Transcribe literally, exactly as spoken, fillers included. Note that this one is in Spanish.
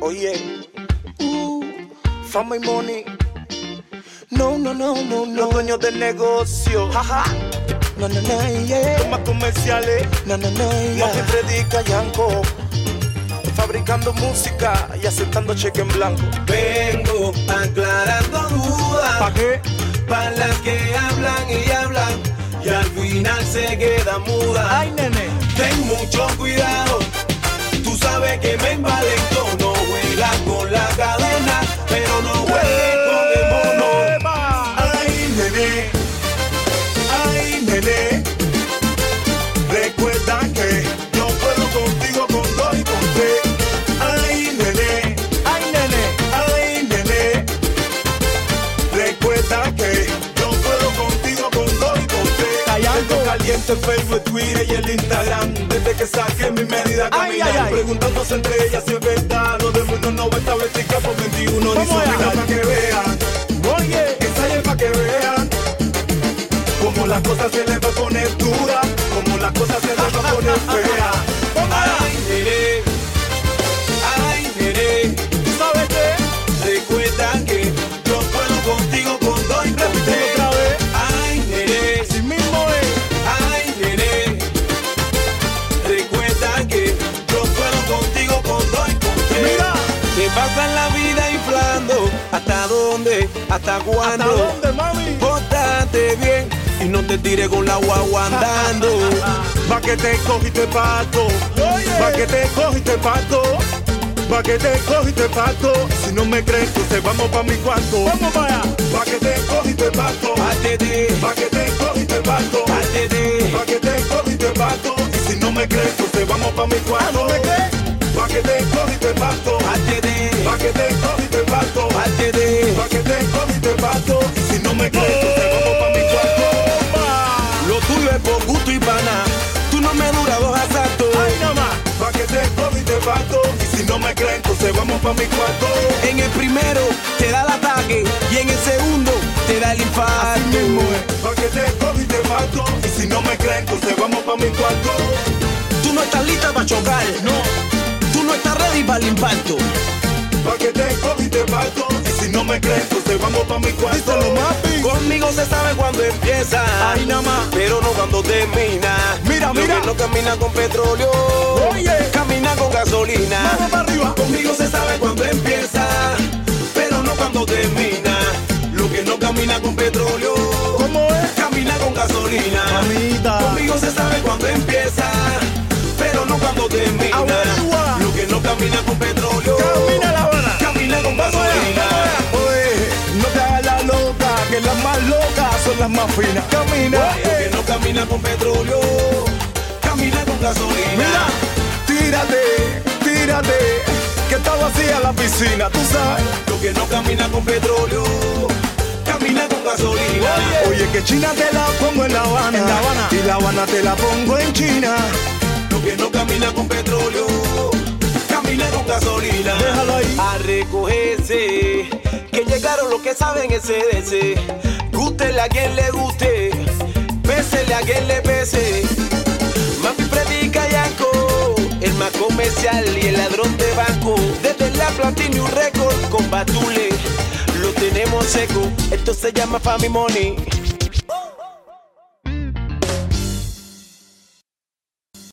Oye, uh, fama y money. No, no, no, no, no. Los dueños del negocio. Jaja. No, no, no, yeah. Los más comerciales. No, no, no, yeah. Más que predica Yanko. Fabricando música y aceptando cheque en blanco. Vengo aclarando dudas. ¿Pa' qué? Para las que hablan y hablan y al final se quedan mudas. Ay, nene. Ten mucho cuidado. Tú sabes que me envalentó. No juegas con la cadena, pero no juegues con el mono. Ay, nene. Ay, nene. Recuerda que yo puedo contigo con dos y con tres. Ay, nene. Ay, nene. Ay, nene. Recuerda que yo puedo contigo con dos y con tres. Tengo caliente Facebook, Twitter y el Instagram. Desde que saqué mi medida caminar, preguntándose entre ellas si es verdad. Lo del mundo no va a establecer por veintiuno. Ni sobrina pa' que vean. Oye, ensayen pa' que vean como las cosas se les va a poner dura, como las cosas se les va a poner fea. Ay, nene. Ay, nene. ¿Tú sabes qué? Recuerda que yo puedo contigo con dos y con tres. Otra vez. Ay, nene. Sí mismo es. Ay, nene. Recuerda que yo puedo contigo con dos y con tres. Mira. Te pasan la vida inflando. ¿Hasta dónde? ¿Hasta cuándo? ¿Hasta dónde, mami? Pórtate bien y no te tires con la guagua andando. Va que te cojo y te parto. Va que te cojo y te parto. Va que te cojo y te parto. Si no me crees, entonces vamos pa' mi cuarto. Vamos para allá. Va que te cojo y te parto. Pártete, Va que te cojo y te parto. pártete. Va que te cojo y te parto. Y si no me crees, entonces vamos pa' mi cuarto. ¿No me crees? Va que te cojo y te parto. Pártete, Va que te cojo y te parto. pártete. Va que te cojo y te parto. Y si no me crees, entonces vamos pa' mi cuarto. Lo tuyo es por gusto y pana. Tú no me duras dos asaltos. Ay, nada más. Va que te cojo y te parto. Y si no me crees, entonces vamos pa' mi cuarto. En el primero te da el ataque y en el segundo te da el infarto. Así mismo es. Va que te cojo y te parto. Y si no me crees, entonces vamos pa' mi cuarto. Tú no estás lista para chocar. No. Tú no estás ready para el impacto. Va que te cojo y te parto. Y si no me crees, entonces vamos pa' mi cuarto. Díselo, mapi. Conmigo se sabe cuando empieza. Ay, nada más. Pero no cuando termina. Mira, Lo mira. que no camina con petróleo. Oye. Camina con gasolina. Vamos para arriba. Conmigo se sabe cuando empieza. Pero no cuando termina. Lo que no camina con petróleo. ¿Cómo es? Camina con gasolina. Mamita. Conmigo se sabe cuando empieza. Pero no cuando termina. Averigua. Lo que no camina con petróleo. Camina La Habana. Camina con gasolina. Oye, no te hagas la loca, que las más locas son las más finas. Camina. Lo que no camina con petróleo. Camina con gasolina. Mira, tírate, tírate, que está vacía la piscina, tú sabes. Lo que no camina con petróleo. Camina con gasolina. Oye, que China te la pongo en La Habana, en La Habana, y La Habana te la pongo en China. Lo que no camina con petróleo. Camina con gasolina. Déjalo ahí. A recogerse. Que llegaron los que saben ese de ese. Gústele a quien le guste. Pésele a quien le pese. Mami predica Yanko, el más comercial y el ladrón de banco. Desde la Platinum Record con Batule lo tenemos seco. Esto se llama Fami Money.